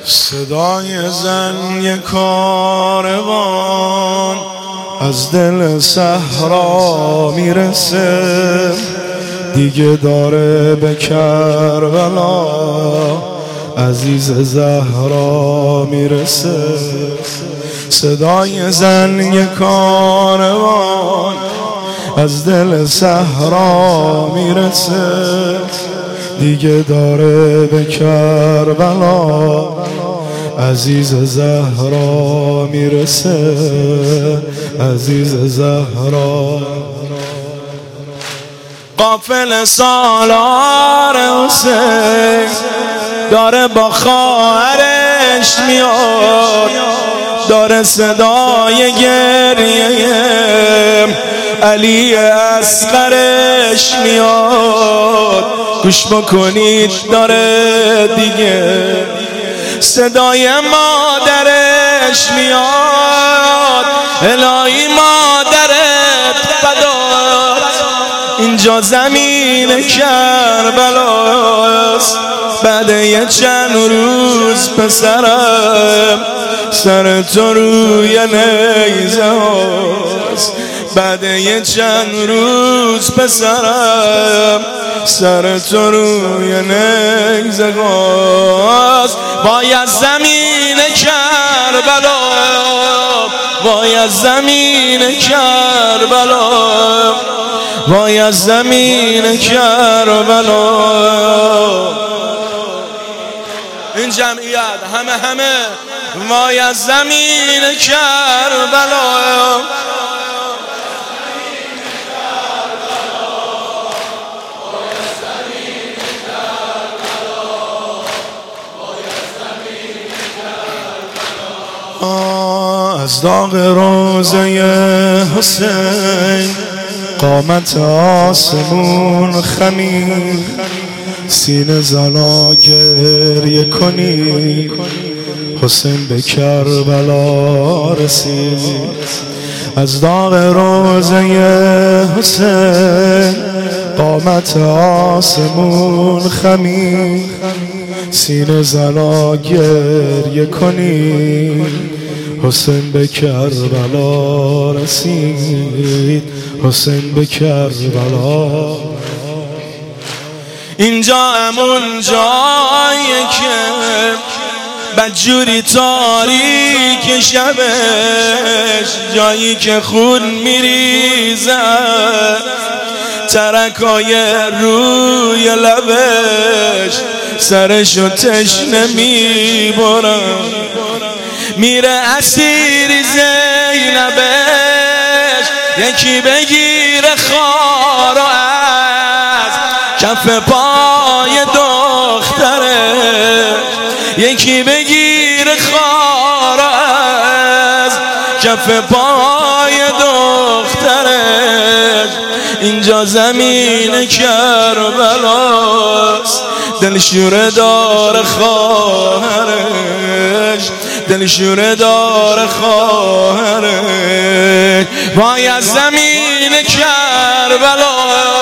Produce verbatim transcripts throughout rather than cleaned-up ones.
صدای زنگ کاروان از دل صحرا میرسه، دیگه داره به کربلا عزیز زهرا میرسه. صدای زنگ کاروان از دل صحرا میرسه، دیگه داره به کربلا عزیز زهرا میرسه، عزیز زهرا. قافل سالار حسین داره با خواهرش میاد، داره صدای گریه علی اصغرش میاد. گوش بکنید داره دیگه صدای مادرش میاد. الهی مادرت فدات، اینجا زمین کربلاست. بعد یه چند روز پسرم سر تو روی نیزه هاست. بعد یه چند روز پسرم سر تو روی نیزه هاست. وای از زمین کربلا، وای از زمین کربلا، وای از زمین کربلا. این جمعیت همه همه وای از زمین کربلا. از داغ روزه حسین قامت آسمون خمید، سینه زلا گریه کنی حسین به کربلا رسید. از داغ روزه حسین قامت آسمون خمید، سینه زلا گریه کنی حسین به کربلا رسید، حسین به کربلا. اینجا همون جایی که بدجوری تاریک شبش، جایی که خون میریزه ترکای روی لبش، سرشو تشنه میبرن میره اسیر زینبش. یکی بگیره خارو از کف پای دخترش، یکی بگیره خارو از کف پای دخترش. اینجا زمین کربلاست، دل شوره داره خواهرش، دل شوره داره خواهرش. وای از زمین کربلا،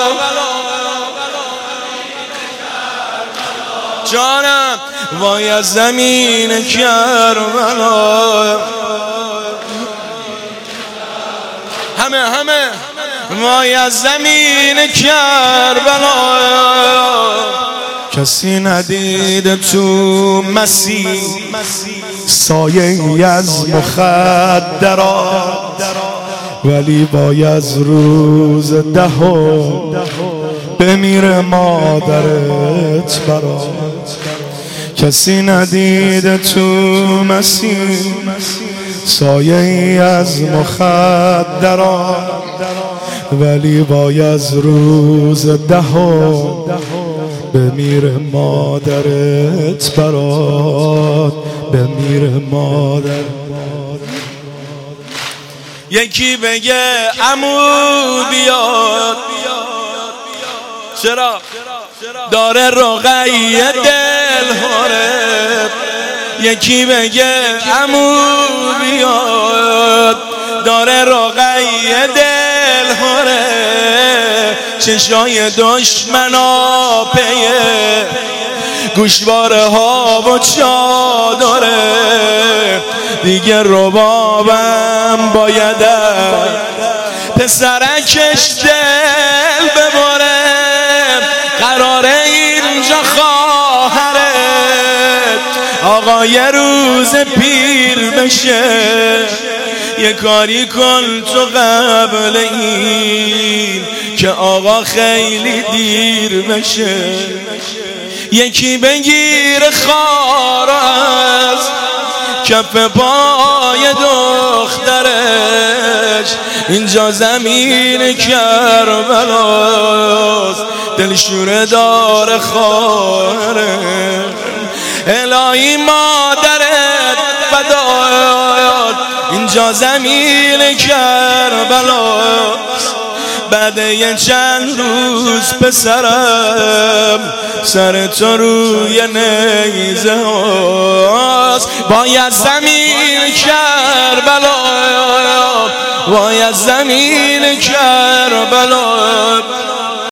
جانم وای از زمین کربلا. همه همه وای از زمین کربلا. کسی ندید تو مسیح سایه ای از مخدرات، ولی باید روز دهم بمیره مادرت برات. کسی ندید تو مسیح سایه ای از مخدرات، ولی باید روز دهم بمیره مادرت برات، بمیره مادر. یکی بگه عمو بیاد، چرا داره رقیه دل هاره. یکی بگه عمو بیاد، داره رقیه دل هاره. چشای دشمنا پیه، گوشواره ها و چادر دیگه ربابم بایدم پسرکش دل بباره قراره اینجا خواهرت آقا یه روز پیر بشه یه کاری کن تو قبل این که آقا خیلی دیر بشه یکی بگیر خار از کف پای دخترش اینجا زمین کربلاست دلشوره داره خواهرش الهی مادرت فدایت اینجا زمین کربلاست بعد یه چند روز پسرم سر تو روی نیزه هاست باید زمین کربلا باید زمین کربلا